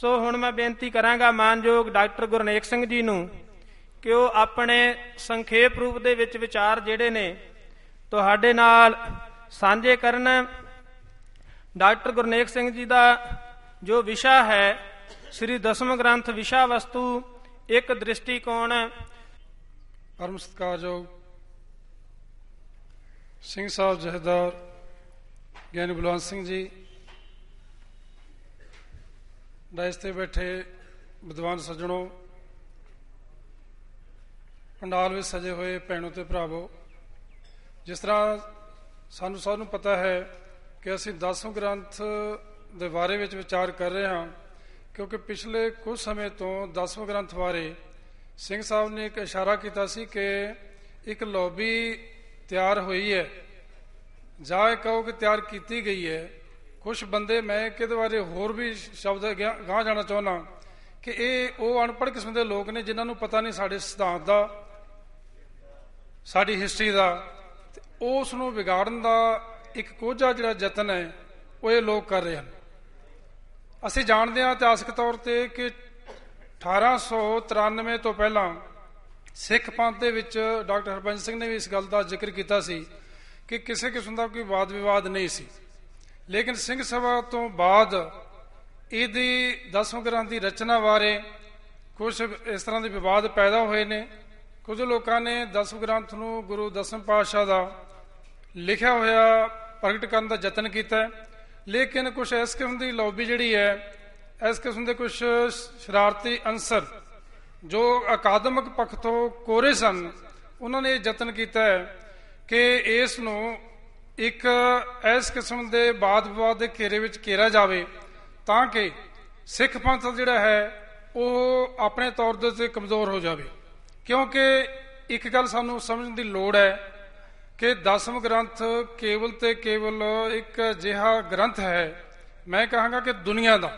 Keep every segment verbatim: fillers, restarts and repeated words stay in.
ਸੋ ਹੁਣ ਮੈਂ ਬੇਨਤੀ ਕਰਾਂਗਾ ਮਾਨਯੋਗ ਡਾਕਟਰ ਗੁਰਨੇਕ ਸਿੰਘ ਜੀ ਨੂੰ ਕਿ ਉਹ ਆਪਣੇ ਸੰਖੇਪ ਰੂਪ ਦੇ ਵਿੱਚ ਵਿਚਾਰ ਜਿਹੜੇ ਨੇ ਤੁਹਾਡੇ ਨਾਲ ਸਾਂਝੇ ਕਰਨ। ਡਾਕਟਰ ਗੁਰਨੇਕ ਸਿੰਘ ਜੀ ਦਾ ਜੋ ਵਿਸ਼ਾ ਹੈ ਸ੍ਰੀ ਦਸਮ ਗ੍ਰੰਥ ਵਿਸ਼ਾ ਵਸਤੂ ਇੱਕ ਦ੍ਰਿਸ਼ਟੀਕੋਣ। ਪਰਮ ਸਤਿਕਾਰਯੋਗ ਸਿੰਘ ਸਾਹਿਬ ਜਥੇਦਾਰ ਗਿਆਨੀ ਬਲਵੰਤ ਸਿੰਘ ਜੀ, ਡਾਇਸ ਤੇ ਬੈਠੇ ਵਿਦਵਾਨ ਸੱਜਣੋ, ਪੰਡਾਲ ਵਿੱਚ ਸਜੇ ਹੋਏ ਭੈਣੋ ਤੇ ਭਰਾਵੋ, ਜਿਸ ਤਰ੍ਹਾਂ ਸਾਨੂੰ ਸਭ ਨੂੰ ਪਤਾ ਹੈ ਕਿ ਅਸੀਂ ਦਸਮ ਗ੍ਰੰਥ ਦੇ ਬਾਰੇ ਵਿੱਚ ਵਿਚਾਰ ਕਰ ਰਹੇ ਹਾਂ, ਕਿਉਂਕਿ ਪਿਛਲੇ ਕੁਝ ਸਮੇਂ ਤੋਂ ਦਸਮ ਗ੍ਰੰਥ ਬਾਰੇ ਸਿੰਘ ਸਾਹਿਬ ਨੇ ਇੱਕ ਇਸ਼ਾਰਾ ਕੀਤਾ ਸੀ ਕਿ ਇੱਕ ਲੌਬੀ ਤਿਆਰ ਹੋਈ ਹੈ, ਜਾਂ ਇਹ ਕਹੋ ਕਿ ਤਿਆਰ ਕੀਤੀ ਗਈ ਹੈ। ਕੁਛ ਬੰਦੇ, ਮੈਂ ਕਿਹਦੇ ਬਾਰੇ ਹੋਰ ਵੀ ਸ਼ਬਦ ਗਾਂਹ ਜਾਣਾ ਚਾਹੁੰਦਾ ਕਿ ਇਹ ਉਹ ਅਨਪੜ੍ਹ ਕਿਸਮ ਦੇ ਲੋਕ ਨੇ ਜਿਨ੍ਹਾਂ ਨੂੰ ਪਤਾ ਨਹੀਂ ਸਾਡੇ ਸਿਧਾਂਤ ਦਾ, ਸਾਡੀ ਹਿਸਟਰੀ ਦਾ, ਤੇ ਉਸ ਨੂੰ ਵਿਗਾੜਨ ਦਾ ਇੱਕ ਕੋਝਾ ਜਿਹੜਾ ਯਤਨ ਹੈ ਉਹ ਇਹ ਲੋਕ ਕਰ ਰਹੇ ਹਨ। ਅਸੀਂ ਜਾਣਦੇ ਹਾਂ ਇਤਿਹਾਸਕ ਤੌਰ ਤੇ ਕਿ ਅਠਾਰਾਂ ਸੌ ਤਰਾਨਵੇਂ ਤੋਂ ਪਹਿਲਾਂ ਸਿੱਖ ਪੰਥ ਦੇ ਵਿੱਚ ਡਾਕਟਰ ਹਰਭਜਨ ਸਿੰਘ ਨੇ ਵੀ ਇਸ ਗੱਲ ਦਾ ਜ਼ਿਕਰ ਕੀਤਾ ਸੀ ਕਿ ਕਿਸੇ ਕਿਸਮ ਦਾ ਕੋਈ ਵਾਦ ਵਿਵਾਦ ਨਹੀਂ ਸੀ। ਲੇਕਿਨ ਸਿੰਘ ਸਭਾ ਤੋਂ ਬਾਅਦ ਇਹਦੀ ਦਸਮ ਗ੍ਰੰਥ ਦੀ ਰਚਨਾ ਬਾਰੇ ਕੁਝ ਇਸ ਤਰ੍ਹਾਂ ਦੇ ਵਿਵਾਦ ਪੈਦਾ ਹੋਏ ਨੇ। ਕੁਝ ਲੋਕਾਂ ਨੇ ਦਸਮ ਗ੍ਰੰਥ ਨੂੰ ਗੁਰੂ ਦਸਮ ਪਾਤਸ਼ਾਹ ਦਾ ਲਿਖਿਆ ਹੋਇਆ ਪ੍ਰਗਟ ਕਰਨ ਦਾ ਯਤਨ ਕੀਤਾ, ਲੇਕਿਨ ਕੁਝ ਇਸ ਕਿਸਮ ਦੀ ਲੌਬੀ ਜਿਹੜੀ ਹੈ, ਇਸ ਕਿਸਮ ਦੇ ਕੁਝ ਸ਼ਰਾਰਤੀ ਅੰਸਰ ਜੋ ਅਕਾਦਮਿਕ ਪੱਖ ਤੋਂ ਕੋਰੇ ਸਨ, ਉਹਨਾਂ ਨੇ ਇਹ ਯਤਨ ਕੀਤਾ ਹੈ ਕਿ ਇਸ ਨੂੰ ਇੱਕ ਇਸ ਕਿਸਮ ਦੇ ਵਾਦ ਵਿਵਾਦ ਦੇ ਘੇਰੇ ਵਿੱਚ ਘੇਰਿਆ ਜਾਵੇ ਤਾਂ ਕਿ ਸਿੱਖ ਪੰਥ ਜਿਹੜਾ ਹੈ ਉਹ ਆਪਣੇ ਤੌਰ ਦੇ ਉੱਤੇ ਕਮਜ਼ੋਰ ਹੋ ਜਾਵੇ। ਕਿਉਂਕਿ ਇੱਕ ਗੱਲ ਸਾਨੂੰ ਸਮਝਣ ਦੀ ਲੋੜ ਹੈ ਕਿ ਦਸਮ ਗ੍ਰੰਥ ਕੇਵਲ ਤੇ ਕੇਵਲ ਇੱਕ ਅਜਿਹਾ ਗ੍ਰੰਥ ਹੈ, ਮੈਂ ਕਹਾਂਗਾ ਕਿ ਦੁਨੀਆ ਦਾ,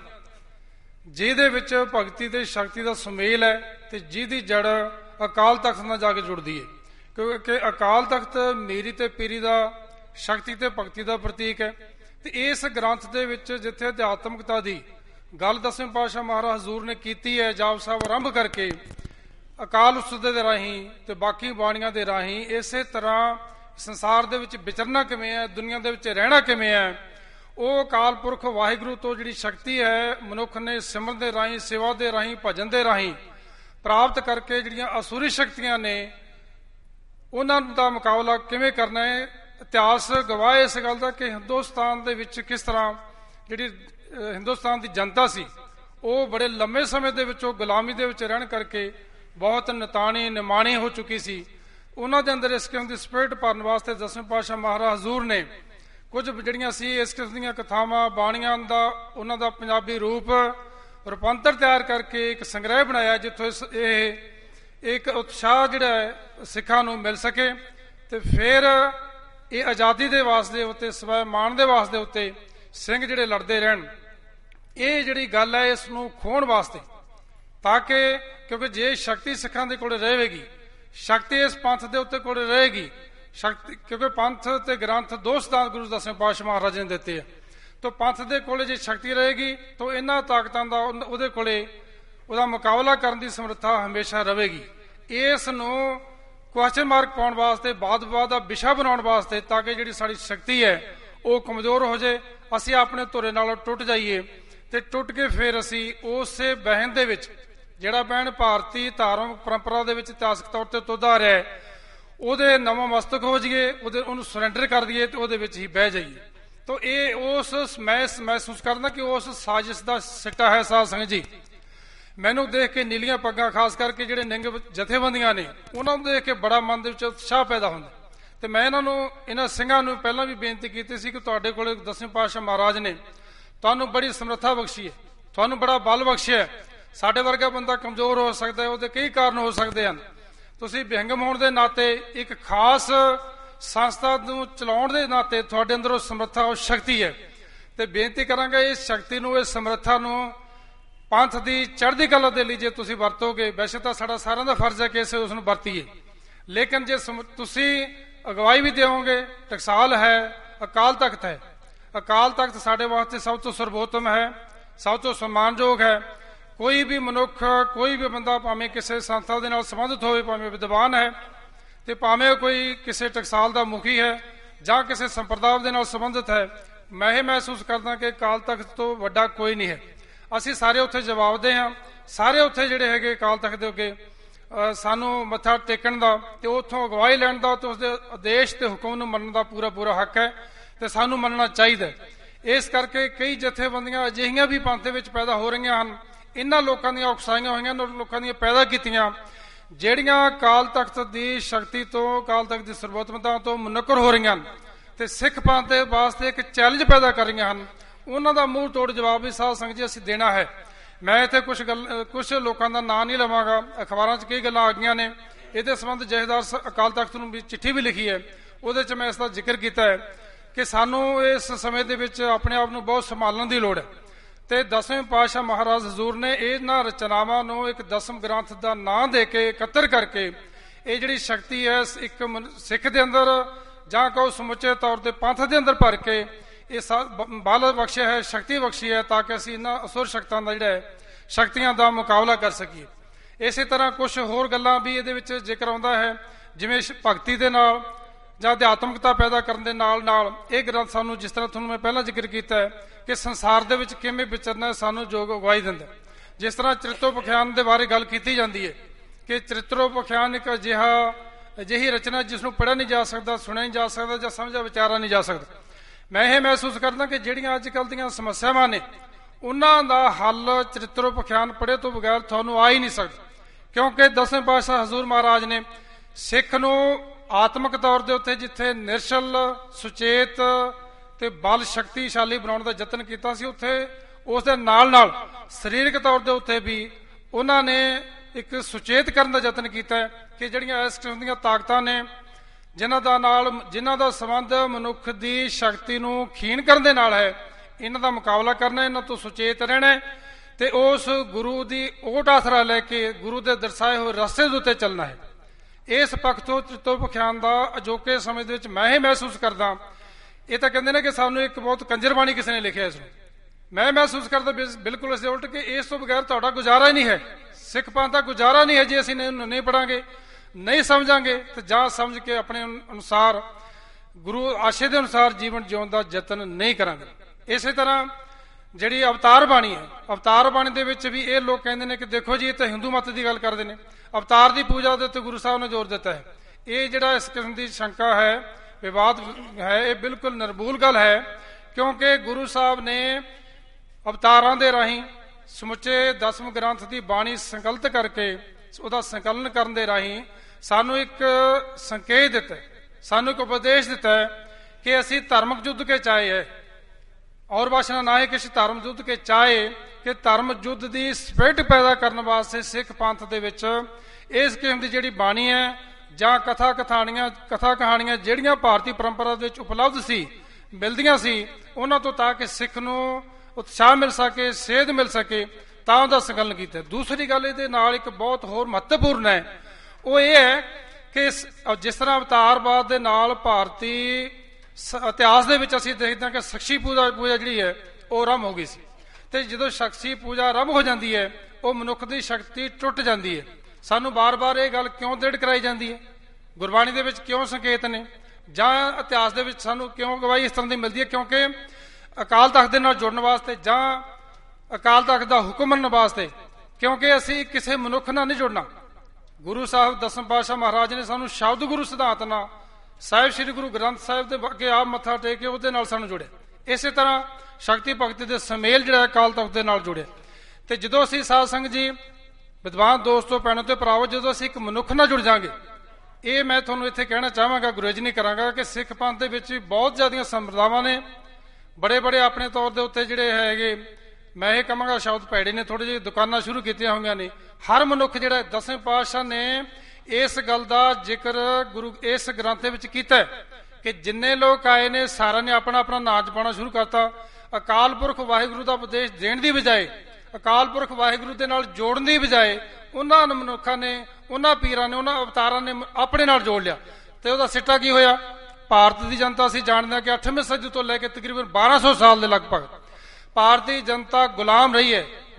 ਜਿਹਦੇ ਵਿੱਚ ਭਗਤੀ ਤੇ ਸ਼ਕਤੀ ਦਾ ਸੁਮੇਲ ਹੈ ਤੇ ਜਿਹਦੀ ਜੜ ਅਕਾਲ ਤਖਤ ਨਾਲ ਜਾ ਕੇ ਜੁੜਦੀ ਹੈ। ਕਿਉਂਕਿ ਅਕਾਲ ਤਖਤ ਮੀਰੀ ਤੇ ਪੀਰੀ ਦਾ, ਸ਼ਕਤੀ ਤੇ ਭਗਤੀ ਦਾ ਪ੍ਰਤੀਕ ਹੈ। ਤੇ ਇਸ ਗ੍ਰੰਥ ਦੇ ਵਿੱਚ ਜਿੱਥੇ ਅਧਿਆਤਮਕਤਾ ਦੀ ਗੱਲ ਦਸਵੇਂ ਪਾਤਸ਼ਾਹ ਮਹਾਰਾਜ ਹਜ਼ੂਰ ਨੇ ਕੀਤੀ ਹੈ, ਜਾਪ ਸਾਹਿਬ ਆਰੰਭ ਕਰਕੇ ਅਕਾਲ ਉਸਤਤ ਦੇ ਰਾਹੀਂ ਤੇ ਬਾਕੀ ਬਾਣੀਆਂ ਦੇ ਰਾਹੀਂ, ਇਸੇ ਤਰ੍ਹਾਂ ਸੰਸਾਰ ਦੇ ਵਿੱਚ ਵਿਚਰਨਾ ਕਿਵੇਂ ਹੈ, ਦੁਨੀਆ ਦੇ ਵਿੱਚ ਰਹਿਣਾ ਕਿਵੇਂ ਹੈ, ਉਹ ਅਕਾਲ ਪੁਰਖ ਵਾਹਿਗੁਰੂ ਤੋਂ ਜਿਹੜੀ ਸ਼ਕਤੀ ਹੈ ਮਨੁੱਖ ਨੇ ਸਿਮਰਨ ਦੇ ਰਾਹੀਂ, ਸੇਵਾ ਦੇ ਰਾਹੀਂ, ਭਜਨ ਦੇ ਰਾਹੀਂ ਪ੍ਰਾਪਤ ਕਰਕੇ ਜਿਹੜੀਆਂ ਅਸੁਰੀ ਸ਼ਕਤੀਆਂ ਨੇ ਉਹਨਾਂ ਦਾ ਮੁਕਾਬਲਾ ਕਿਵੇਂ ਕਰਨਾ ਹੈ। ਇਤਿਹਾਸ ਗਵਾਹ ਇਸ ਗੱਲ ਦਾ ਕਿ ਹਿੰਦੁਸਤਾਨ ਦੇ ਵਿੱਚ ਕਿਸ ਤਰ੍ਹਾਂ ਜਿਹੜੀ ਹਿੰਦੁਸਤਾਨ ਦੀ ਜਨਤਾ ਸੀ ਉਹ ਬੜੇ ਲੰਮੇ ਸਮੇਂ ਦੇ ਵਿੱਚ ਉਹ ਗੁਲਾਮੀ ਦੇ ਵਿੱਚ ਰਹਿਣ ਕਰਕੇ ਬਹੁਤ ਨਤਾਣੀ ਨਿਮਾਣੀ ਹੋ ਚੁੱਕੀ ਸੀ। ਉਹਨਾਂ ਦੇ ਅੰਦਰ ਇਸ ਕਿਸਮ ਦੀ ਸਪਿਰਿਟ ਭਰਨ ਵਾਸਤੇ ਦਸਵੇਂ ਪਾਤਸ਼ਾਹ ਮਹਾਰਾਜ ਹਜ਼ੂਰ ਨੇ ਕੁਝ ਜਿਹੜੀਆਂ ਸੀ ਇਸ ਕਿਸਮ ਦੀਆਂ ਕਥਾਵਾਂ, ਬਾਣੀਆਂ ਦਾ, ਉਹਨਾਂ ਦਾ ਪੰਜਾਬੀ ਰੂਪ ਰੂਪਾਂਤਰ ਤਿਆਰ ਕਰਕੇ ਇੱਕ ਸੰਗ੍ਰਹਿ ਬਣਾਇਆ, ਜਿੱਥੋਂ ਇਸ ਇਹ ਇੱਕ ਉਤਸ਼ਾਹ ਜਿਹੜਾ ਹੈ ਸਿੱਖਾਂ ਨੂੰ ਮਿਲ ਸਕੇ ਤੇ ਫਿਰ ਇਹ ਆਜ਼ਾਦੀ ਦੇ ਵਾਸਤੇ ਉੱਤੇ, ਸਵੈਮਾਨ ਦੇ ਵਾਸਤੇ ਉੱਤੇ ਸਿੰਘ ਜਿਹੜੇ ਲੜਦੇ ਰਹਿਣ। ਇਹ ਜਿਹੜੀ ਗੱਲ ਹੈ ਇਸ ਨੂੰ ਖੋਹਣ ਵਾਸਤੇ, ਤਾਂ ਕਿ ਕਿਉਂਕਿ ਜੇ ਸ਼ਕਤੀ ਸਿੱਖਾਂ ਦੇ ਕੋਲ ਰਹੇਗੀ, ਸ਼ਕਤੀ ਇਸ ਪੰਥ ਦੇ ਉੱਤੇ ਕੋਲ ਰਹੇਗੀ, ਸ਼ਕਤੀ ਕਿਉਂਕਿ ਪੰਥ ਤੇ ਗ੍ਰੰਥ ਦੋ ਸਿਧਾਂਤ ਗੁਰੂ ਦਸਵੇਂ ਪਾਤਸ਼ਾਹ ਮਹਾਰਾਜ ਨੇ ਦਿੱਤੇ ਆ, ਤਾਂ ਪੰਥ ਦੇ ਕੋਲੇ ਜੇ ਸ਼ਕਤੀ ਰਹੇਗੀ ਤਾਂ ਇਹਨਾਂ ਤਾਕਤਾਂ ਦਾ ਉਹਦੇ ਕੋਲੇ ਉਹਦਾ ਮੁਕਾਬਲਾ ਕਰਨ ਦੀ ਸਮਰੱਥਾ ਹਮੇਸ਼ਾ ਰਹੇਗੀ। ਇਸ ਨੂੰ ਕੁਐਸਚਨ ਮਾਰਕ ਪਾਉਣ ਵਾਸਤੇ, ਵਾਦ ਵਿਵਾਦ ਦਾ ਵਿਸ਼ਾ ਬਣਾਉਣ ਵਾਸਤੇ, ਤਾਂ ਕਿ ਜਿਹੜੀ ਸਾਡੀ ਸ਼ਕਤੀ ਹੈ ਉਹ ਕਮਜ਼ੋਰ ਹੋ ਜਾਏ, ਅਸੀਂ ਆਪਣੇ ਧੁਰੇ ਨਾਲੋਂ ਟੁੱਟ ਜਾਈਏ ਤੇ ਟੁੱਟ ਕੇ ਫਿਰ ਅਸੀਂ ਉਸੇ ਬਹਿਣ ਦੇ ਵਿੱਚ, ਜਿਹੜਾ ਬਹਿਣ ਭਾਰਤੀ ਧਾਰਮਿਕ ਪਰੰਪਰਾ ਦੇ ਵਿੱਚ ਇਤਿਹਾਸਕ ਤੌਰ ਤੇ ਤੁਧਾ ਰਿਹਾ ਹੈ, ਉਹਦੇ ਨਵਾਂ ਮਸਤਕ ਹੋ ਜਾਈਏ, ਉਹਦੇ ਉਹਨੂੰ ਸਰੈਂਡਰ ਕਰ ਦਈਏ ਤੇ ਉਹਦੇ ਵਿੱਚ ਹੀ ਬਹਿ ਜਾਈਏ। ਤਾਂ ਇਹ ਉਸ ਮੈਂ ਮਹਿਸੂਸ ਕਰਦਾ ਕਿ ਉਸ ਸਾਜ਼ਿਸ਼ ਦਾ ਸਿੱਟਾ ਹੈ ਸਾਧ ਸੰਗਤ ਜੀ। ਮੈਨੂੰ ਦੇਖ ਕੇ ਨੀਲੀਆਂ ਪੱਗਾਂ, ਖਾਸ ਕਰਕੇ ਜਿਹੜੇ ਨਿੰਗ ਜਥੇਬੰਦੀਆਂ ਨੇ, ਉਹਨਾਂ ਨੂੰ ਦੇਖ ਕੇ ਬੜਾ ਮਨ ਦੇ ਵਿੱਚ ਉਤਸ਼ਾਹ ਪੈਦਾ ਹੁੰਦਾ। ਤੇ ਮੈਂ ਇਹਨਾਂ ਨੂੰ, ਇਹਨਾਂ ਸਿੰਘਾਂ ਨੂੰ ਪਹਿਲਾਂ ਵੀ ਬੇਨਤੀ ਕੀਤੀ ਸੀ ਕਿ ਤੁਹਾਡੇ ਕੋਲ ਦਸਵੇਂ ਪਾਤਸ਼ਾਹ ਮਹਾਰਾਜ ਨੇ ਤੁਹਾਨੂੰ ਬੜੀ ਸਮਰੱਥਾ ਬਖਸ਼ੀ ਹੈ, ਤੁਹਾਨੂੰ ਬੜਾ ਬਲ ਬਖਸ਼ਿਆ। ਸਾਡੇ ਵਰਗਾ ਬੰਦਾ ਕਮਜ਼ੋਰ ਹੋ ਸਕਦਾ ਹੈ, ਉਹਦੇ ਕਈ ਕਾਰਨ ਹੋ ਸਕਦੇ ਹਨ। ਤੁਸੀਂ ਵਿਹੰਗਮ ਹੋਣ ਦੇ ਨਾਤੇ, ਇੱਕ ਖਾਸ ਸੰਸਥਾ ਨੂੰ ਚਲਾਉਣ ਦੇ ਨਾਤੇ ਤੁਹਾਡੇ ਅੰਦਰ ਉਹ ਸਮਰੱਥਾ, ਉਹ ਸ਼ਕਤੀ ਹੈ। ਤੇ ਬੇਨਤੀ ਕਰਾਂਗਾ ਇਸ ਸ਼ਕਤੀ ਨੂੰ, ਇਸ ਸਮਰੱਥਾ ਨੂੰ ਪੰਥ ਦੀ ਚੜ੍ਹਦੀ ਕਲਾ ਦੇ ਲਈ ਜੇ ਤੁਸੀਂ ਵਰਤੋਗੇ, ਵੈਸੇ ਤਾਂ ਸਾਡਾ ਸਾਰਿਆਂ ਦਾ ਫਰਜ਼ ਹੈ ਕਿ ਅਸੀਂ ਉਸ ਨੂੰ ਵਰਤੀਏ, ਲੇਕਿਨ ਜੇ ਤੁਸੀਂ ਅਗਵਾਈ ਵੀ ਦਿਓਗੇ, ਟਕਸਾਲ ਹੈ, ਅਕਾਲ ਤਖਤ ਹੈ। ਅਕਾਲ ਤਖਤ ਸਾਡੇ ਵਾਸਤੇ ਸਭ ਤੋਂ ਸਰਵੋਤਮ ਹੈ, ਸਭ ਤੋਂ ਸਨਮਾਨਯੋਗ ਹੈ। ਕੋਈ ਵੀ ਮਨੁੱਖ, ਕੋਈ ਵੀ ਬੰਦਾ, ਭਾਵੇਂ ਕਿਸੇ ਸੰਸਥਾ ਦੇ ਨਾਲ ਸੰਬੰਧਿਤ ਹੋਵੇ, ਭਾਵੇਂ ਵਿਦਵਾਨ ਹੈ ਤੇ ਭਾਵੇਂ ਕੋਈ ਕਿਸੇ ਟਕਸਾਲ ਦਾ ਮੁਖੀ ਹੈ ਜਾਂ ਕਿਸੇ ਸੰਪਰਦਾਇ ਦੇ ਨਾਲ ਸੰਬੰਧਿਤ ਹੈ, ਮੈਂ ਇਹ ਮਹਿਸੂਸ ਕਰਦਾ ਕਿ ਅਕਾਲ ਤਖਤ ਤੋਂ ਵੱਡਾ ਕੋਈ ਨਹੀਂ ਹੈ। ਅਸੀਂ ਸਾਰੇ ਉੱਥੇ ਜਵਾਬਦੇ ਹਾਂ, ਸਾਰੇ ਉੱਥੇ ਜਿਹੜੇ ਹੈਗੇ ਅਕਾਲ ਤਖਤ ਦੇ ਅੱਗੇ ਸਾਨੂੰ ਮੱਥਾ ਟੇਕਣ ਦਾ ਤੇ ਉੱਥੋਂ ਅਗਵਾਈ ਲੈਣ ਦਾ ਤੇ ਉਸਦੇ ਆਦੇਸ਼ ਤੇ ਹੁਕਮ ਨੂੰ ਮੰਨਣ ਦਾ ਪੂਰਾ ਪੂਰਾ ਹੱਕ ਹੈ ਤੇ ਸਾਨੂੰ ਮੰਨਣਾ ਚਾਹੀਦਾ। ਇਸ ਕਰਕੇ ਕਈ ਜਥੇਬੰਦੀਆਂ ਅਜਿਹੀਆਂ ਵੀ ਪੰਥ ਦੇ ਵਿੱਚ ਪੈਦਾ ਹੋ ਰਹੀਆਂ ਹਨ, ਇਹਨਾਂ ਲੋਕਾਂ ਦੀਆਂ ਉਕਸਾਈਆਂ ਹੋਈਆਂ ਲੋਕਾਂ ਦੀਆਂ ਪੈਦਾ ਕੀਤੀਆਂ, ਜਿਹੜੀਆਂ ਅਕਾਲ ਤਖਤ ਦੀ ਸ਼ਕਤੀ ਤੋਂ, ਅਕਾਲ ਤਖਤ ਦੀ ਸਰਬੋਤਮਤਾ ਤੋਂ ਮੁਨੱਕਰ ਹੋ ਰਹੀਆਂ ਹਨ ਤੇ ਸਿੱਖ ਪੰਥ ਦੇ ਵਾਸਤੇ ਇੱਕ ਚੈਲੰਜ ਪੈਦਾ ਕਰ ਰਹੀਆਂ ਹਨ। ਉਹਨਾਂ ਦਾ ਮੂੰਹ ਤੋੜ ਜਵਾਬ ਵੀ ਸਾਧ ਸੰਗਤ ਜੀ ਅਸੀਂ ਦੇਣਾ ਹੈ। ਮੈਂ ਇੱਥੇ ਕੁਝ ਗੱਲ ਕੁਝ ਲੋਕਾਂ ਦਾ ਨਾਂ ਨਹੀਂ ਲਵਾਂਗਾ, ਅਖਬਾਰਾਂ 'ਚ ਕਈ ਗੱਲਾਂ ਆ ਗਈਆਂ ਨੇ, ਇਹਦੇ ਸੰਬੰਧ ਜਥੇਦਾਰ ਅਕਾਲ ਤਖਤ ਨੂੰ ਵੀ ਚਿੱਠੀ ਵੀ ਲਿਖੀ ਹੈ, ਉਹਦੇ 'ਚ ਮੈਂ ਇਸ ਦਾ ਜ਼ਿਕਰ ਕੀਤਾ ਹੈ ਕਿ ਸਾਨੂੰ ਇਸ ਸਮੇਂ ਦੇ ਵਿੱਚ ਆਪਣੇ ਆਪ ਨੂੰ ਬਹੁਤ ਸੰਭਾਲਣ ਦੀ ਲੋੜ ਹੈ ਤੇ ਦਸਵੇਂ ਪਾਤਸ਼ਾਹ ਮਹਾਰਾਜ ਹਜ਼ੂਰ ਨੇ ਇਹਨਾਂ ਰਚਨਾਵਾਂ ਨੂੰ ਇੱਕ ਦਸਮ ਗ੍ਰੰਥ ਦਾ ਨਾਂ ਦੇ ਕੇ ਇਕੱਤਰ ਕਰਕੇ ਇਹ ਜਿਹੜੀ ਸ਼ਕਤੀ ਹੈ ਇੱਕ ਸਿੱਖ ਦੇ ਅੰਦਰ ਜਾਂ ਕਹੋ ਸਮੁੱਚੇ ਤੌਰ ਤੇ ਪੰਥ ਦੇ ਅੰਦਰ ਭਰ ਕੇ ਇਹ ਬਲ ਬਖਸ਼ਿਆ ਹੈ, ਸ਼ਕਤੀ ਬਖਸ਼ੀ ਹੈ, ਤਾਂ ਕਿ ਅਸੀਂ ਇਹਨਾਂ ਅਸੁਰ ਸ਼ਕਤਾਂ ਦਾ ਜਿਹੜਾ ਹੈ ਸ਼ਕਤੀਆਂ ਦਾ ਮੁਕਾਬਲਾ ਕਰ ਸਕੀਏ। ਇਸੇ ਤਰ੍ਹਾਂ ਕੁਝ ਹੋਰ ਗੱਲਾਂ ਵੀ ਇਹਦੇ ਵਿੱਚ ਜ਼ਿਕਰ ਆਉਂਦਾ ਹੈ, ਜਿਵੇਂ ਭਗਤੀ ਦੇ ਨਾਲ ਜਾਂ ਅਧਿਆਤਮਕਤਾ ਪੈਦਾ ਕਰਨ ਦੇ ਨਾਲ ਨਾਲ ਇਹ ਗ੍ਰੰਥ ਸਾਨੂੰ, ਜਿਸ ਤਰ੍ਹਾਂ ਤੁਹਾਨੂੰ ਮੈਂ ਪਹਿਲਾਂ ਜ਼ਿਕਰ ਕੀਤਾ ਹੈ ਕਿ ਸੰਸਾਰ ਦੇ ਵਿੱਚ ਕਿਵੇਂ ਵਿਚਰਨਾ, ਸਾਨੂੰ ਯੋਗ ਅਗਵਾਈ ਦਿੰਦਾ। ਜਿਸ ਤਰ੍ਹਾਂ ਚਰਿਤੋਪਖਿਆਨ ਦੇ ਬਾਰੇ ਗੱਲ ਕੀਤੀ ਜਾਂਦੀ ਹੈ ਕਿ ਚਰਿਤੋਪਖਿਆਨ ਇੱਕ ਅਜਿਹਾ ਅਜਿਹੀ ਰਚਨਾ ਜਿਸ ਨੂੰ ਪੜ੍ਹਿਆ ਨਹੀਂ ਜਾ ਸਕਦਾ, ਸੁਣਿਆ ਨਹੀਂ ਜਾ ਸਕਦਾ ਜਾਂ ਸਮਝਿਆ ਵਿਚਾਰਿਆ ਨਹੀਂ ਜਾ ਸਕਦਾ। ਮੈਂ ਇਹ ਮਹਿਸੂਸ ਕਰਦਾ ਕਿ ਜਿਹੜੀਆਂ ਅੱਜ ਕੱਲ੍ਹ ਦੀਆਂ ਸਮੱਸਿਆਵਾਂ ਨੇ ਉਹਨਾਂ ਦਾ ਹੱਲ ਚਰਿਤੋਪਖਿਆਨ ਪੜ੍ਹੇ ਤੋਂ ਬਗੈਰ ਤੁਹਾਨੂੰ ਆ ਹੀ ਨਹੀਂ ਸਕਦਾ, ਕਿਉਂਕਿ ਦਸਵੇਂ ਪਾਤਸ਼ਾਹ ਹਜ਼ੂਰ ਮਹਾਰਾਜ ਨੇ ਸਿੱਖ ਨੂੰ ਆਤਮਿਕ ਤੌਰ ਦੇ ਉੱਤੇ ਜਿੱਥੇ ਨਿਰਛਲ, ਸੁਚੇਤ ਤੇ ਬਲ ਸ਼ਕਤੀਸ਼ਾਲੀ ਬਣਾਉਣ ਦਾ ਯਤਨ ਕੀਤਾ ਸੀ, ਉੱਥੇ ਉਸ ਦੇ ਨਾਲ ਨਾਲ ਸਰੀਰਕ ਤੌਰ ਦੇ ਉੱਤੇ ਵੀ ਉਹਨਾਂ ਨੇ ਇੱਕ ਸੁਚੇਤ ਕਰਨ ਦਾ ਯਤਨ ਕੀਤਾ ਹੈ ਕਿ ਜਿਹੜੀਆਂ ਇਸ ਕਿਸਮ ਦੀਆਂ ਤਾਕਤਾਂ ਨੇ ਜਿਨ੍ਹਾਂ ਦਾ ਨਾਲ ਜਿਨ੍ਹਾਂ ਦਾ ਸੰਬੰਧ ਮਨੁੱਖ ਦੀ ਸ਼ਕਤੀ ਨੂੰ ਖੀਣ ਕਰਨ ਦੇ ਨਾਲ ਹੈ, ਇਹਨਾਂ ਦਾ ਮੁਕਾਬਲਾ ਕਰਨਾ, ਇਹਨਾਂ ਤੋਂ ਸੁਚੇਤ ਰਹਿਣਾ ਤੇ ਉਸ ਗੁਰੂ ਦੀ ਓਟ ਆਸਰਾ ਲੈ ਕੇ ਗੁਰੂ ਦੇ ਦਰਸਾਏ ਹੋਏ ਰਸਤੇ ਦੇ ਉੱਤੇ ਚੱਲਣਾ ਹੈ। ਇਸ ਪੱਖ ਤੋਂ ਚਰਿਤੋਪਖਿਆਨ ਦਾ ਅਜੋਕੇ ਸਮੇਂ ਦੇ ਵਿੱਚ ਮੈਂ ਇਹ ਮਹਿਸੂਸ ਕਰਦਾ, ਇਹ ਤਾਂ ਕਹਿੰਦੇ ਨੇ ਕਿ ਸਾਨੂੰ ਇੱਕ ਬਹੁਤ ਕੰਜਰ ਬਾਣੀ ਕਿਸੇ ਨੇ ਲਿਖਿਆ ਇਸ ਨੂੰ, ਮੈਂ ਮਹਿਸੂਸ ਕਰਦਾ ਬਿਲਕੁਲ ਇਸ ਦੇ ਉਲਟ ਕਿ ਇਸ ਤੋਂ ਬਗੈਰ ਤੁਹਾਡਾ ਗੁਜ਼ਾਰਾ ਹੀ ਨਹੀਂ ਹੈ, ਸਿੱਖ ਪੰਥ ਦਾ ਗੁਜ਼ਾਰਾ ਨਹੀਂ ਹੈ ਜੇ ਅਸੀਂ ਨਹੀਂ ਪੜਾਂਗੇ, ਨਹੀਂ ਸਮਝਾਂਗੇ ਤੇ ਜਾਂ ਸਮਝ ਕੇ ਆਪਣੇ ਅਨੁਸਾਰ ਗੁਰੂ ਆਸ਼ੇ ਦੇ ਅਨੁਸਾਰ ਜੀਵਨ ਜਿਉਣ ਦਾ ਯਤਨ ਨਹੀਂ ਕਰਾਂਗੇ। ਇਸੇ ਤਰ੍ਹਾਂ ਜਿਹੜੀ ਅਵਤਾਰ ਬਾਣੀ ਹੈ, ਅਵਤਾਰ ਬਾਣੀ ਦੇ ਵਿੱਚ ਵੀ ਇਹ ਲੋਕ ਕਹਿੰਦੇ ਨੇ ਕਿ ਦੇਖੋ ਜੀ ਇਹ ਤਾਂ ਹਿੰਦੂ ਮਤ ਦੀ ਗੱਲ ਕਰਦੇ ਨੇ, ਅਵਤਾਰ ਦੀ ਪੂਜਾ ਦੇ ਉੱਤੇ ਗੁਰੂ ਸਾਹਿਬ ਨੇ ਜ਼ੋਰ ਦਿੱਤਾ ਹੈ। ਇਹ ਜਿਹੜਾ ਇਸ ਕਿਸਮ ਦੀ ਸ਼ੰਕਾ ਹੈ, ਵਿਵਾਦ ਹੈ, ਇਹ ਬਿਲਕੁਲ ਨਿਰਭੂਲ ਗੱਲ ਹੈ, ਕਿਉਂਕਿ ਗੁਰੂ ਸਾਹਿਬ ਨੇ ਅਵਤਾਰਾਂ ਦੇ ਰਾਹੀਂ ਸਮੁੱਚੇ ਦਸਮ ਗ੍ਰੰਥ ਦੀ ਬਾਣੀ ਸੰਕਲਿਤ ਕਰਕੇ ਉਹਦਾ ਸੰਕਲਨ ਕਰਨ ਦੇ ਰਾਹੀਂ ਸਾਨੂੰ ਇੱਕ ਸੰਕੇਤ ਦਿੱਤਾ, ਸਾਨੂੰ ਇੱਕ ਉਪਦੇਸ਼ ਦਿੱਤਾ ਹੈ ਕਿ ਅਸੀਂ ਧਰਮਕ ਯੁੱਧ ਕੇ ਚਾਹੇ ਹੈ ਔਰ ਵਾਸ਼ਨਾ ਨਾ ਹੈ ਕਿਸੇ ਧਰਮ ਯੁੱਧ ਕੇ ਚਾਹੇ ਕਿ ਧਰਮ ਯੁੱਧ ਦੀ ਸਪਿਰਿਟ ਪੈਦਾ ਕਰਨ ਵਾਸਤੇ ਸਿੱਖ ਪੰਥ ਦੇ ਵਿੱਚ ਇਸ ਕਿਸਮ ਦੀ ਜਿਹੜੀ ਬਾਣੀ ਹੈ ਜਾਂ ਕਥਾ ਕਥਾਣੀਆਂ ਕਥਾ ਕਹਾਣੀਆਂ ਜਿਹੜੀਆਂ ਭਾਰਤੀ ਪਰੰਪਰਾ ਦੇ ਵਿੱਚ ਉਪਲਬਧ ਸੀ, ਮਿਲਦੀਆਂ ਸੀ, ਉਹਨਾਂ ਤੋਂ ਤਾਂ ਕਿ ਸਿੱਖ ਨੂੰ ਉਤਸ਼ਾਹ ਮਿਲ ਸਕੇ, ਸੇਧ ਮਿਲ ਸਕੇ, ਤਾਂ ਉਹਦਾ ਸੰਕਲਨ ਕੀਤਾ। ਦੂਸਰੀ ਗੱਲ ਇਹਦੇ ਨਾਲ ਇੱਕ ਬਹੁਤ ਹੋਰ ਮਹੱਤਵਪੂਰਨ ਹੈ, ਉਹ ਇਹ ਹੈ ਕਿ ਜਿਸ ਤਰ੍ਹਾਂ ਅਵਤਾਰਵਾਦ ਦੇ ਨਾਲ ਭਾਰਤੀ ਇਤਿਹਾਸ ਦੇ ਵਿੱਚ ਅਸੀਂ ਦੇਖਦੇ ਹਾਂ ਕਿ ਸ਼ਖਸੀ ਪੂਜਾ ਪੂਜਾ ਜਿਹੜੀ ਹੈ ਉਹ ਆਰੰਭ ਹੋ ਗਈ ਸੀ, ਤੇ ਜਦੋਂ ਸ਼ਖਸੀ ਪੂਜਾ ਆਰੰਭ ਹੋ ਜਾਂਦੀ ਹੈ ਉਹ ਮਨੁੱਖ ਦੀ ਸ਼ਕਤੀ ਟੁੱਟ ਜਾਂਦੀ ਹੈ। ਸਾਨੂੰ ਬਾਰ-ਬਾਰ ਇਹ ਗੱਲ ਕਿਉਂ ਦ੍ਰਿੜ ਕਰਾਈ ਜਾਂਦੀ ਹੈ, ਗੁਰਬਾਣੀ ਦੇ ਵਿੱਚ ਕਿਉਂ ਸੰਕੇਤ ਨੇ ਜਾਂ ਇਤਿਹਾਸ ਦੇ ਵਿੱਚ ਸਾਨੂੰ ਕਿਉਂ ਗਵਾਹੀ ਇਸ ਤਰ੍ਹਾਂ ਦੀ ਮਿਲਦੀ ਹੈ, ਕਿਉਂਕਿ ਅਕਾਲ ਤਖਤ ਦੇ ਨਾਲ ਜੁੜਨ ਵਾਸਤੇ ਜਾਂ ਅਕਾਲ ਤਖਤ ਦਾ ਹੁਕਮ ਮੰਨਣ ਵਾਸਤੇ, ਕਿਉਂਕਿ ਅਸੀਂ ਕਿਸੇ ਮਨੁੱਖ ਨਾਲ ਨਹੀਂ ਜੁੜਨਾ। ਗੁਰੂ ਸਾਹਿਬ ਦਸਮ ਪਾਤਸ਼ਾਹ ਮਹਾਰਾਜ ਨੇ ਸਾਨੂੰ ਸ਼ਬਦ ਗੁਰੂ ਸਿਧਾਂਤ ਨਾਲ ਸਾਹਿਬ ਸ੍ਰੀ ਗੁਰੂ ਗ੍ਰੰਥ ਸਾਹਿਬ ਦੇ ਅੱਗੇ ਆਪ ਮੱਥਾ ਟੇਕ ਕੇ ਉਹਦੇ ਨਾਲ ਸਾਨੂੰ ਜੁੜਿਆ। ਇਸੇ ਤਰ੍ਹਾਂ ਸ਼ਕਤੀ ਭਗਤੀ ਦੇ ਸਮੇਲ ਜਿਹੜਾ ਅਕਾਲ ਤਖਤ ਦੇ ਨਾਲ ਜੁੜਿਆ। ਤੇ ਜਦੋਂ ਅਸੀਂ ਸਾਧ ਸੰਗਤ ਜੀ, ਵਿਦਵਾਨ ਦੋਸਤੋ, ਭੈਣੋ ਤੇ ਭਰਾਵੋ, ਜਦੋਂ ਅਸੀਂ ਇੱਕ ਮਨੁੱਖ ਨਾਲ ਜੁੜ ਜਾਾਂਗੇ, ਇਹ ਮੈਂ ਤੁਹਾਨੂੰ ਇੱਥੇ ਕਹਿਣਾ ਚਾਹਾਂਗਾ, ਗੁਰੇਜ਼ ਨਹੀਂ ਕਰਾਂਗਾ ਕਿ ਸਿੱਖ ਪੰਥ ਦੇ ਵਿੱਚ ਬਹੁਤ ਜ਼ਿਆਦੀਆਂ ਸੰਪਰਦਾਵਾਂ ਨੇ, ਬੜੇ ਬੜੇ ਆਪਣੇ ਤੌਰ ਦੇ ਉੱਤੇ ਜਿਹੜੇ ਹੈਗੇ, ਮੈਂ ਇਹ ਕਹਾਂਗਾ ਸ਼ਬਦ ਭੈੜੇ ਨੇ, ਥੋੜੇ ਜਿਹੇ ਦੁਕਾਨਾਂ ਸ਼ੁਰੂ ਕੀਤੀਆਂ ਹੋਈਆਂ ਨੇ। ਹਰ ਮਨੁੱਖ ਜਿਹੜਾ ਦਸਵੇਂ ਪਾਤਸ਼ਾਹ ਨੇ ਇਸ ਗੱਲ ਦਾ ਜ਼ਿਕਰ ਗੁਰੂ ਇਸ ਗ੍ਰੰਥ ਦੇ ਵਿੱਚ ਕੀਤਾ ਕਿ ਜਿੰਨੇ ਲੋਕ ਆਏ ਨੇ ਸਾਰਿਆਂ ਨੇ ਆਪਣਾ ਆਪਣਾ ਨਾਚ ਪਾਉਣਾ ਸ਼ੁਰੂ ਕਰਤਾ। ਅਕਾਲ ਪੁਰਖ ਵਾਹਿਗੁਰੂ ਦਾ ਉਪਦੇਸ਼ ਦੇਣ ਦੀ ਬਜਾਏ, ਅਕਾਲ ਪੁਰਖ ਵਾਹਿਗੁਰੂ ਦੇ ਨਾਲ ਜੋੜਨ ਦੀ ਬਜਾਏ, ਉਹਨਾਂ ਮਨੁੱਖਾਂ ਨੇ, ਉਹਨਾਂ ਪੀਰਾਂ ਨੇ, ਉਹਨਾਂ ਅਵਤਾਰਾਂ ਨੇ ਆਪਣੇ ਨਾਲ ਜੋੜ ਲਿਆ। ਤੇ ਉਹਦਾ ਸਿੱਟਾ ਕੀ ਹੋਇਆ? ਭਾਰਤ ਦੀ ਜਨਤਾ ਅਸੀਂ ਜਾਣਦੇ ਹਾਂ ਕਿ ਅੱਠਵੀਂ ਸਦੀ ਤੋਂ ਲੈ ਕੇ ਤਕਰੀਬਨ ਬਾਰਾਂ ਸੌ ਸਾਲ ਦੇ ਲਗਭਗ ਭਾਰਤੀ ਜਨਤਾ ਗੁਲਾਮ ਰਹੀ ਹੈ,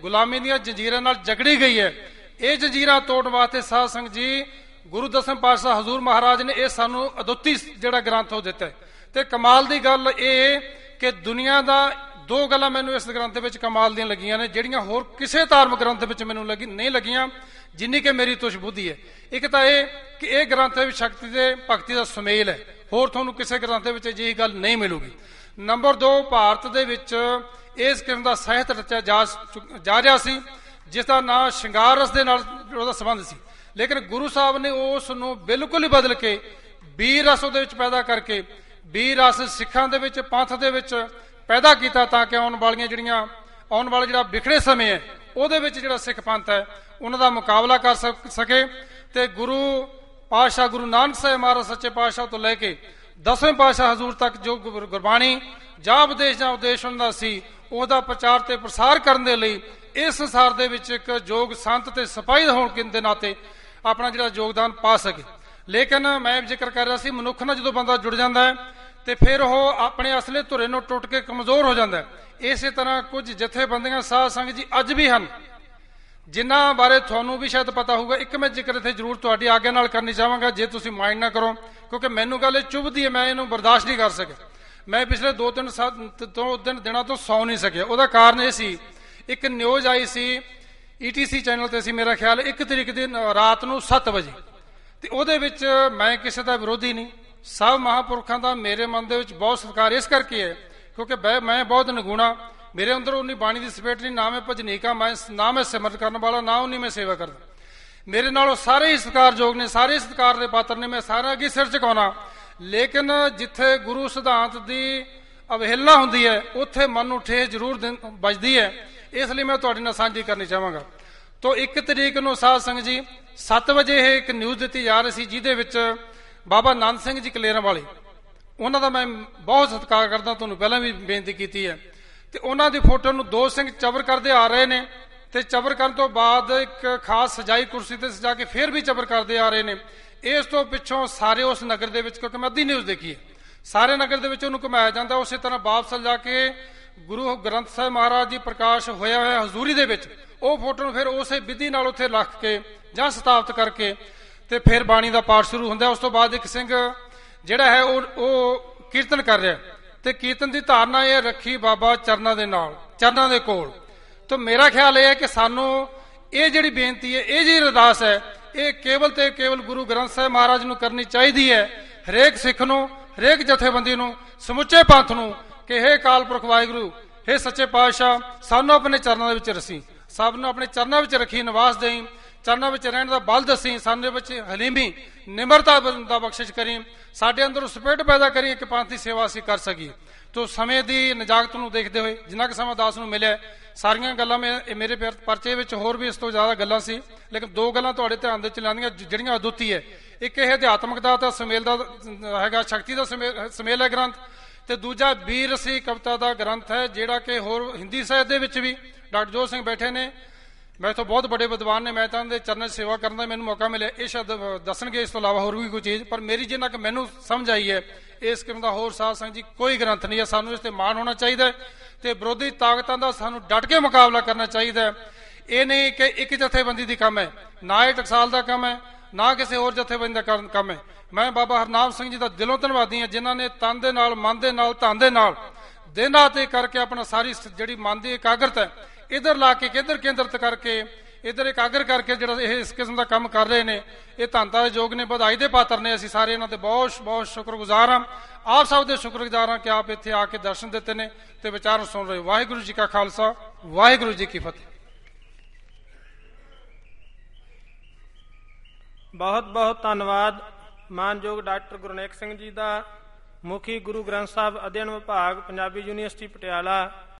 ਗੁਲਾਮੀ ਦੀਆਂ ਜੰਜੀਰਾਂ ਨਾਲ ਜਕੜੀ ਗਈ ਹੈ। ਇਹ ਜੰਜੀਰਾਂ ਤੋੜਨ ਵਾਸਤੇ ਸਾਧ ਸੰਗਤ ਜੀ ਗੁਰੂ ਦਸਮ ਪਾਤਸ਼ਾਹ ਹਜ਼ੂਰ ਮਹਾਰਾਜ ਨੇ ਇਹ ਸਾਨੂੰ ਅਦੁੱਤੀ ਜਿਹੜਾ ਗ੍ਰੰਥ ਉਹ ਦਿੱਤਾ। ਤੇ ਕਮਾਲ ਦੀ ਗੱਲ ਇਹ ਕਿ ਦੁਨੀਆ ਦਾ ਦੋ ਗੱਲਾਂ ਮੈਨੂੰ ਇਸ ਗ੍ਰੰਥ ਵਿੱਚ ਕਮਾਲ ਦੀਆਂ ਲੱਗੀਆਂ ਨੇ, ਜਿਹੜੀਆਂ ਹੋਰ ਕਿਸੇ ਧਾਰਮਿਕ ਗ੍ਰੰਥ ਵਿੱਚ ਮੈਨੂੰ ਲੱਗੀ ਨਹੀਂ ਲੱਗੀਆਂ ਜਿੰਨੀ ਕਿ ਮੇਰੀ ਤੁਸ਼ ਬੁੱਧੀ ਹੈ। ਇੱਕ ਤਾਂ ਇਹ ਕਿ ਇਹ ਗ੍ਰੰਥ ਵਿੱਚ ਸ਼ਕਤੀ ਤੇ ਭਗਤੀ ਦਾ ਸੁਮੇਲ ਹੈ, ਹੋਰ ਤੁਹਾਨੂੰ ਕਿਸੇ ਗ੍ਰੰਥ ਦੇ ਵਿੱਚ ਅਜਿਹੀ ਗੱਲ ਨਹੀਂ ਮਿਲੂਗੀ। ਨੰਬਰ ਦੋ, ਭਾਰਤ ਦੇ ਵਿੱਚ ਇਸ ਕਿਸਮ ਦਾ ਸਾਹਿਤ ਰਚਿਆ ਜਾ ਜਾ ਰਿਹਾ ਸੀ ਜਿਸ ਦਾ ਨਾਂ ਸ਼ਿੰਗਾਰ ਰਸ ਦੇ ਨਾਲ ਉਹਦਾ ਸੰਬੰਧ ਸੀ, ਲੇਕਿਨ ਗੁਰੂ ਸਾਹਿਬ ਨੇ ਉਸ ਨੂੰ ਬਿਲਕੁਲ ਹੀ ਬਦਲ ਕੇ ਬੀਰ ਰਸ ਉਹਦੇ ਵਿੱਚ ਪੈਦਾ ਕਰਕੇ ਬੀਰ ਰਸ ਸਿੱਖਾਂ ਦੇ ਵਿੱਚ ਪੰਥ ਦੇ ਵਿੱਚ ਪੈਦਾ ਕੀਤਾ ਤਾਂ ਕਿ ਆਉਣ ਵਾਲੀਆਂ ਜਿਹੜੀਆਂ ਆਉਣ ਵਾਲਾ ਜਿਹੜਾ ਵਿਖੜੇ ਸਮੇਂ ਹੈ ਉਹਦੇ ਵਿੱਚ ਜਿਹੜਾ ਸਿੱਖ ਪੰਥ ਹੈ ਉਹਨਾਂ ਦਾ ਮੁਕਾਬਲਾ ਕਰ ਸਕੇ। ਤੇ ਗੁਰੂ ਪਾਤਸ਼ਾਹ ਗੁਰੂ ਨਾਨਕ ਸਾਹਿਬ ਮਹਾਰਾਜ ਸੱਚੇ ਪਾਤਸ਼ਾਹ ਤੋਂ ਲੈ ਕੇ ਦਸਵੇਂ ਪਾਤਸ਼ਾਹ ਹਜ਼ੂਰ ਤੱਕ ਜੋ ਗੁਰਬਾਣੀ ਜਾਂ ਉਪਦੇਸ਼ ਜਾਂ ਉਪਦੇਸ਼ ਹੁੰਦਾ ਸੀ ਉਹਦਾ ਪ੍ਰਚਾਰ ਤੇ ਪ੍ਰਸਾਰ ਕਰਨ ਦੇ ਲਈ ਇਸ ਸੰਸਾਰ ਦੇ ਵਿੱਚ ਇੱਕ ਯੋਗ ਸੰਤ ਤੇ ਸਿਪਾਹੀ ਹੋਣ ਦੇ ਨਾਤੇ ਆਪਣਾ ਜਿਹੜਾ ਯੋਗਦਾਨ ਪਾ ਸਕੇ। ਲੇਕਿਨ ਮੈਂ ਜ਼ਿਕਰ ਕਰ ਰਿਹਾ ਸੀ ਮਨੁੱਖ ਨਾਲ ਜਦੋਂ ਬੰਦਾ ਜੁੜ ਜਾਂਦਾ ਹੈ ਤੇ ਫਿਰ ਉਹ ਆਪਣੇ ਅਸਲੇ ਧੁਰੇ ਨੂੰ ਟੁੱਟ ਕੇ ਕਮਜ਼ੋਰ ਹੋ ਜਾਂਦਾ ਹੈ। ਇਸੇ ਤਰ੍ਹਾਂ ਕੁਝ ਜਥੇਬੰਦੀਆਂ ਸਾਧ ਸੰਗਤ ਜੀ ਅੱਜ ਵੀ ਹਨ ਜਿਨ੍ਹਾਂ ਬਾਰੇ ਤੁਹਾਨੂੰ ਵੀ ਸ਼ਾਇਦ ਪਤਾ ਹੋਊਗਾ। ਇੱਕ ਮੈਂ ਜ਼ਿਕਰ ਇੱਥੇ ਜ਼ਰੂਰ ਤੁਹਾਡੀ ਆਗਿਆ ਨਾਲ ਕਰਨੀ ਚਾਹਾਂਗਾ ਜੇ ਤੁਸੀਂ ਮਾਈਂਡ ਨਾ ਕਰੋ, ਕਿਉਂਕਿ ਮੈਨੂੰ ਗੱਲ ਇਹ ਚੁਭਦੀ ਹੈ, ਮੈਂ ਇਹਨੂੰ ਬਰਦਾਸ਼ਤ ਨਹੀਂ ਕਰ ਸਕਿਆ। ਮੈਂ ਪਿਛਲੇ ਦੋ ਤਿੰਨ ਦੋ ਦਿਨ ਦਿਨਾਂ ਤੋਂ ਸੌ ਨਹੀਂ ਸਕਿਆ। ਉਹਦਾ ਕਾਰਨ ਇਹ ਸੀ ਇੱਕ ਨਿਊਜ਼ ਆਈ ਸੀ ਈ ਟੀ ਸੀ ਚੈਨਲ ਤੇ ਸੀ, ਮੇਰਾ ਖਿਆਲ ਇੱਕ ਤਰੀਕ ਦੀ ਰਾਤ ਨੂੰ ਸੱਤ ਵਜੇ, ਤੇ ਉਹਦੇ ਵਿੱਚ ਮੈਂ ਕਿਸੇ ਦਾ ਵਿਰੋਧੀ ਨਹੀਂ, ਸਭ ਮਹਾਂਪੁਰਖਾਂ ਦਾ ਮੇਰੇ ਮਨ ਦੇ ਵਿੱਚ ਬਹੁਤ ਸਤਿਕਾਰ ਇਸ ਕਰਕੇ ਹੈ ਕਿਉਂਕਿ ਮੈਂ ਬਹੁਤ ਨਿਗੁਣਾ, ਮੇਰੇ ਅੰਦਰ ਉਨੀ ਬਾਣੀ ਦੀ ਸਪੇਟ ਨਹੀਂ, ਨਾ ਮੈਂ ਭਜਨੀਕਾ, ਮੈਂ ਨਾ ਮੈਂ ਸਿਮਰਨ ਕਰਨ ਵਾਲਾ, ਨਾ ਉਨੀ ਮੈਂ ਸੇਵਾ ਕਰਦਾ। ਮੇਰੇ ਨਾਲੋਂ ਸਾਰੇ ਹੀ ਸਤਿਕਾਰਯੋਗ ਨੇ, ਸਾਰੇ ਸਤਿਕਾਰ ਦੇ ਪਾਤਰ ਨੇ, ਮੈਂ ਸਾਰਿਆਂ ਅੱਗੇ ਸਿਰ ਝੁਕਾਉਣਾ। ਲੇਕਿਨ ਜਿੱਥੇ ਗੁਰੂ ਸਿਧਾਂਤ ਦੀ ਅਵਹੇਲਨਾ ਹੁੰਦੀ ਹੈ ਉੱਥੇ ਮਨ ਨੂੰ ਠੇਸ ਜ਼ਰੂਰ ਵੱਜਦੀ ਹੈ, ਇਸ ਲਈ ਮੈਂ ਤੁਹਾਡੇ ਨਾਲ ਸਾਂਝੀ ਕਰਨੀ ਚਾਹਾਂਗਾ। ਤੋਂ ਇੱਕ ਤਰੀਕ ਨੂੰ ਸਾਧ ਸੰਗਤ ਜੀ ਸੱਤ ਵਜੇ ਇਹ ਇੱਕ ਨਿਊਜ਼ ਦਿੱਤੀ ਜਾ ਰਹੀ ਸੀ ਜਿਹਦੇ ਵਿੱਚ ਬਾਬਾ ਨੰਦ ਸਿੰਘ ਜੀ ਕਲੇਰਾਂ ਵਾਲੇ, ਉਹਨਾਂ ਦਾ ਮੈਂ ਬਹੁਤ ਸਤਿਕਾਰ ਕਰਦਾ, ਤੁਹਾਨੂੰ ਪਹਿਲਾਂ ਵੀ ਬੇਨਤੀ ਕੀਤੀ ਹੈ, ਤੇ ਉਹਨਾਂ ਦੀ ਫੋਟੋ ਨੂੰ ਦੋ ਸਿੰਘ ਚਬਰ ਕਰਦੇ ਆ ਰਹੇ ਨੇ ਤੇ ਚਬਰ ਕਰਨ ਤੋਂ ਬਾਅਦ ਇੱਕ ਖਾਸ ਸਜਾਈ ਕੁਰਸੀ ਤੇ ਸਜਾ ਕੇ ਫਿਰ ਵੀ ਚਬਰ ਕਰਦੇ ਆ ਰਹੇ ਨੇ। ਇਸ ਤੋਂ ਪਿੱਛੋਂ ਸਾਰੇ ਉਸ ਨਗਰ ਦੇ ਵਿੱਚ, ਕਿਉਂਕਿ ਮੈਂ ਅੱਧੀ ਨਿਊਜ਼ ਦੇਖੀ ਹੈ, ਸਾਰੇ ਨਗਰ ਦੇ ਵਿੱਚ ਉਹਨੂੰ ਘੁਮਾਇਆ ਜਾਂਦਾ। ਉਸੇ ਤਰ੍ਹਾਂ ਵਾਪਸ ਜਾ ਕੇ ਗੁਰੂ ਗ੍ਰੰਥ ਸਾਹਿਬ ਮਹਾਰਾਜ ਜੀ ਪ੍ਰਕਾਸ਼ ਹੋਇਆ ਹੋਇਆ ਹਜ਼ੂਰੀ ਦੇ ਵਿੱਚ ਉਹ ਫੋਟੋ ਨੂੰ ਫਿਰ ਉਸੇ ਵਿਧੀ ਨਾਲ ਉੱਥੇ ਰੱਖ ਕੇ ਜਾਂ ਸਥਾਪਿਤ ਕਰਕੇ ਤੇ ਫਿਰ ਬਾਣੀ ਦਾ ਪਾਠ ਸ਼ੁਰੂ ਹੁੰਦਾ। ਉਸ ਤੋਂ ਬਾਅਦ ਇੱਕ ਸਿੰਘ ਜਿਹੜਾ ਹੈ ਉਹ ਉਹ ਕੀਰਤਨ ਕਰ ਰਿਹਾ, ਤੇ ਕੀਰਤਨ ਦੀ ਧਾਰਨਾ ਇਹ ਰੱਖੀ ਬਾਬਾ ਚਰਨਾਂ ਦੇ ਨਾਲ, ਚਰਨਾਂ ਦੇ ਕੋਲ। ਤਾਂ ਮੇਰਾ ਖਿਆਲ ਇਹ ਹੈ ਕਿ ਸਾਨੂੰ ਇਹ ਜਿਹੜੀ ਬੇਨਤੀ ਹੈ, ਇਹ ਜਿਹੜੀ ਅਰਦਾਸ ਹੈ, ਇਹ ਕੇਵਲ ਤੇ ਕੇਵਲ ਗੁਰੂ ਗ੍ਰੰਥ ਸਾਹਿਬ ਮਹਾਰਾਜ ਨੂੰ ਕਰਨੀ ਚਾਹੀਦੀ ਹੈ, ਹਰੇਕ ਸਿੱਖ ਨੂੰ, ਹਰੇਕ ਜਥੇਬੰਦੀ ਨੂੰ, ਸਮੁੱਚੇ ਪੰਥ ਨੂੰ, ਕਿ ਹੇ ਅਕਾਲ ਪੁਰਖ ਵਾਹਿਗੁਰੂ, ਹੇ ਸੱਚੇ ਪਾਤਸ਼ਾਹ, ਸਾਨੂੰ ਆਪਣੇ ਚਰਨਾਂ ਦੇ ਵਿੱਚ ਰਸੀ, ਸਭ ਨੂੰ ਆਪਣੇ ਚਰਨਾਂ ਵਿੱਚ ਰੱਖੀ, ਨਿਵਾਸ ਦੇਈ, ਚਰਨਾਂ ਵਿੱਚ ਰਹਿਣ ਦਾ ਬਲ ਦੱਸੀ, ਸਾਡੇ ਵਿੱਚ ਹਲੀਮੀ ਨਿਮਰਤਾ ਦਾ ਬਖਸ਼ਿਸ਼ ਕਰੀ, ਸਾਡੇ ਅੰਦਰ ਸਪਿਰਟ ਪੈਦਾ ਕਰੀ ਕਿ ਪੰਥ ਦੀ ਸੇਵਾ ਅਸੀਂ ਕਰ ਸਕੀਏ। ਤੋ ਸਮੇਂ ਦੀ ਨਜਾਕਤ ਨੂੰ ਦੇਖਦੇ ਹੋਏ ਜਿੰਨਾ ਕੁ ਸਮਾਂ ਦਾਸ ਨੂੰ ਮਿਲਿਆ, ਸਾਰੀਆਂ ਗੱਲਾਂ ਮੈਂ ਮੇਰੇ ਪਰਚੇ ਵਿੱਚ ਹੋਰ ਵੀ ਇਸ ਤੋਂ ਜ਼ਿਆਦਾ ਗੱਲਾਂ ਸੀ, ਲੇਕਿਨ ਦੋ ਗੱਲਾਂ ਤੁਹਾਡੇ ਧਿਆਨ ਦੇ ਵਿੱਚ ਲਿਆਂਦੀਆਂ ਜਿਹੜੀਆਂ ਅਦੁੱਤੀ ਹੈ। ਇੱਕ ਇਹ ਅਧਿਆਤਮਿਕਤਾ ਦਾ ਸੁਮੇਲ ਦਾ ਹੈਗਾ, ਸ਼ਕਤੀ ਦਾ ਸੁਮੇਲ ਹੈ ਗ੍ਰੰਥ, ਤੇ ਦੂਜਾ ਵੀਰ ਰਸੀ ਕਵਿਤਾ ਦਾ ਗ੍ਰੰਥ ਹੈ ਜਿਹੜਾ ਕਿ ਹੋਰ ਹਿੰਦੀ ਸਾਹਿਤ ਦੇ ਵਿੱਚ ਵੀ ਡਾਕਟਰ ਜੋਤ ਸਿੰਘ ਬੈਠੇ ਨੇ, ਮੈਂ ਤੋਂ ਬਹੁਤ ਵੱਡੇ ਵਿਦਵਾਨ ਨੇ, ਮੈਂ ਤਾਂ ਉਹਦੇ ਚਰਨਾਂ 'ਚ ਸੇਵਾ ਕਰਨ ਦਾ ਮੈਨੂੰ ਮੌਕਾ ਮਿਲਿਆ, ਇਹ ਸ਼ਾਇਦ ਦੱਸਣਗੇ ਇਸ ਤੋਂ ਇਲਾਵਾ ਹੋਰ ਵੀ ਕੋਈ ਚੀਜ਼, ਪਰ ਮੇਰੀ ਜਿੰਨਾ ਕਿ ਮੈਨੂੰ ਸਮਝ ਆਈ ਹੈ ਇਸ ਕਿਸਮ ਦਾ ਹੋਰ ਸਾਧ ਸੰਗਤ ਜੀ ਕੋਈ ਗ੍ਰੰਥ ਨਹੀਂ ਹੈ। ਸਾਨੂੰ ਇਸ ਤੇ ਮਾਣ ਹੋਣਾ ਚਾਹੀਦਾ ਤੇ ਵਿਰੋਧੀ ਤਾਕਤਾਂ ਦਾ ਸਾਨੂੰ ਡਟ ਕੇ ਮੁਕਾਬਲਾ ਕਰਨਾ ਚਾਹੀਦਾ। ਇਹ ਨਹੀਂ ਕਿ ਇੱਕ ਜਥੇਬੰਦੀ ਦੀ ਕੰਮ ਹੈ, ਨਾ ਇਹ ਟਕਸਾਲ ਦਾ ਕੰਮ ਹੈ, ਨਾ ਕਿਸੇ ਹੋਰ ਜਥੇਬੰਦੀ ਦਾ ਕੰਮ ਹੈ। ਮੈਂ ਬਾਬਾ ਹਰਨਾਮ ਸਿੰਘ ਜੀ ਦਾ ਦਿਲੋਂ ਧੰਨਵਾਦੀ ਹਾਂ ਜਿਨ੍ਹਾਂ ਨੇ ਤਨ ਦੇ ਨਾਲ, ਮਨ ਦੇ ਨਾਲ, ਧਨ ਦੇ ਨਾਲ ਦਿਨ ਰਾਤ ਇਹ ਕਰਕੇ ਆਪਣਾ ਸਾਰੀ ਜਿਹੜੀ ਮਨ ਦੀ ਇਕਾਗਰਤਾ ਹੈ ਇੱਧਰ ਲਾ ਕੇ ਕਿੱਧਰ ਕੇਂਦਰਿਤ ਕਰਕੇ ਇੱਧਰ ਇਕਾਗਰ ਕਰਕੇ ਜਿਹੜਾ ਇਹ ਇਸ ਕਿਸਮ ਦਾ ਕੰਮ ਕਰ ਰਹੇ ਨੇ, ਇਹ ਧੰਨਤਾ ਦੇ ਯੋਗ ਨੇ, ਵਧਾਈ ਦੇ ਪਾਤਰ ਨੇ। ਅਸੀਂ ਸਾਰੇ ਇਹਨਾਂ ਦੇ ਬਹੁਤ ਬਹੁਤ ਸ਼ੁਕਰਗੁਜ਼ਾਰ ਹਾਂ, ਆਪ ਸਭ ਦੇ ਸ਼ੁਕਰਗੁਜ਼ਾਰ ਹਾਂ ਕਿ ਆਪ ਇੱਥੇ ਆ ਕੇ ਦਰਸ਼ਨ ਦਿੱਤੇ ਨੇ ਤੇ ਵਿਚਾਰ ਸੁਣ ਰਹੇ। ਵਾਹਿਗੁਰੂ ਜੀ ਕਾ ਖਾਲਸਾ, ਵਾਹਿਗੁਰੂ ਜੀ ਕੀ ਫਤਿਹ। ਬਹੁਤ ਬਹੁਤ ਧੰਨਵਾਦ ਮਾਨਯੋਗ ਡਾਕਟਰ ਗੁਰਨੇਕ ਸਿੰਘ ਜੀ ਦਾ, ਮੁਖੀ ਗੁਰੂ ਗ੍ਰੰਥ ਸਾਹਿਬ ਅਧਿਐਨ ਵਿਭਾਗ, ਪੰਜਾਬੀ ਯੂਨੀਵਰਸਿਟੀ ਪਟਿਆਲਾ।